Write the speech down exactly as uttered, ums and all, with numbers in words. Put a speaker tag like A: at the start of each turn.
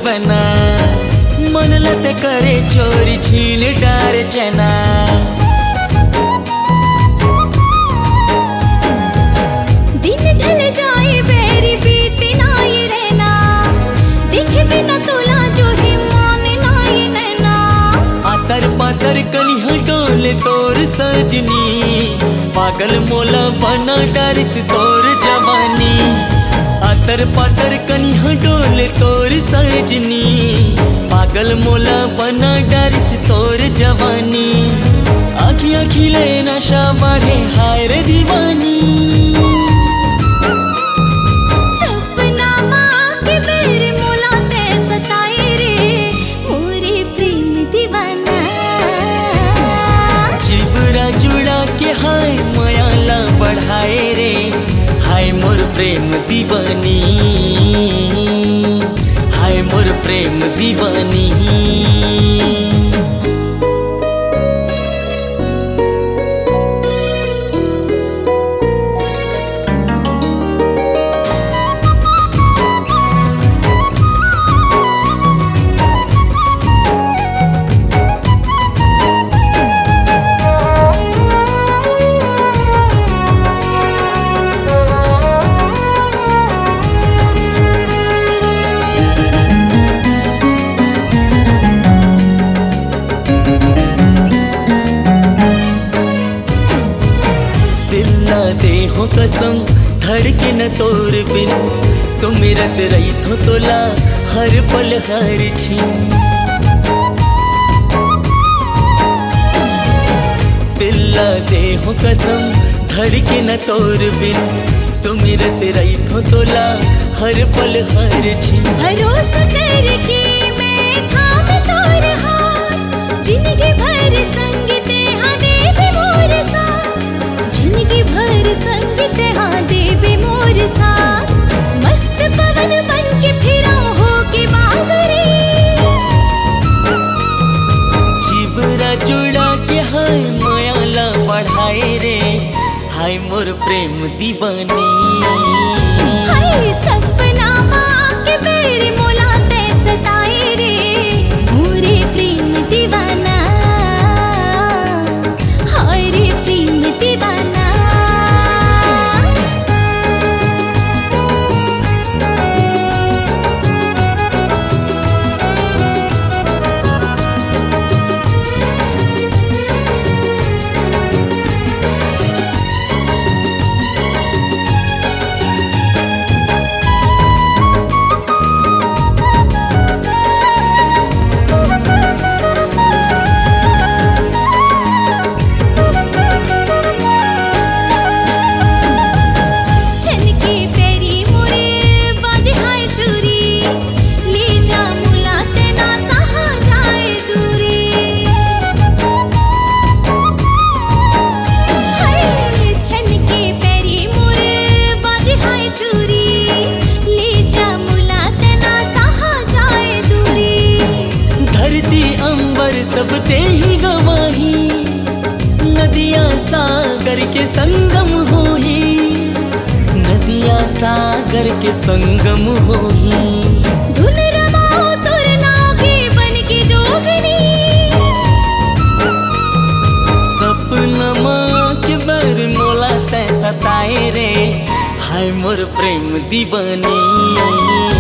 A: बना मन लत करे चोरी छीन डार चना।
B: दिन ढल जाए बेरी बीती नाई रहना देखे बिना तोला जो ही मान नाई नैना।
A: आतर पातर कनिहा डोले तोर सजनी पागल मोला बना डारिस तोर जवानी। आतर पातर कनिहा डोले तोर सजनी पागल मोला बना डारिस तोर जवानी। आखियाँ खिले नशा बढ़े हाय रे दीवानी।
B: सपना माँ के बेर मोला ते सताए रे मोरे प्रेम दीवाना।
A: चिबरा जुड़ा के हाय मायाला बढ़ाए रे हाय मोर प्रेम दीवानी। हाय मोर प्रेम दीवानी। दे हो कसम धड़के न तोर बिन सुमिरत रही थो तोला हर पल हर छीन। दिल्ला दे हो कसम धड़के न तोर बिन सुमिरत रही थो तोला हर पल हर छीन।
B: भरोसा करके मैं थाम तोर हाथ जिंदगी भर संग तेहा देबे मोर साथ। जिंदगी भर संग तेहा देबे मोर साथ। मस्त पवन बन के फिरा हो के बाबरे।
A: चिबरा जुड़ा के हाय मायाला बढ़ाए रे हाय मोर प्रेम दीवानी।
B: हाय सपना माँ के बेर मोला ते सताए रे मोरे प्रेम दीवाना। हाय रे प्रेम दीवाना।
A: सब ते ही गवाही नदियाँ सागर के संगम होही। नदियाँ सागर के संगम होही।
B: धुन रमाओ तुर नागे बन के जोगनी।
A: सपनमा के बर मोला तै सताए रे हाय मोर प्रेम दीवानी।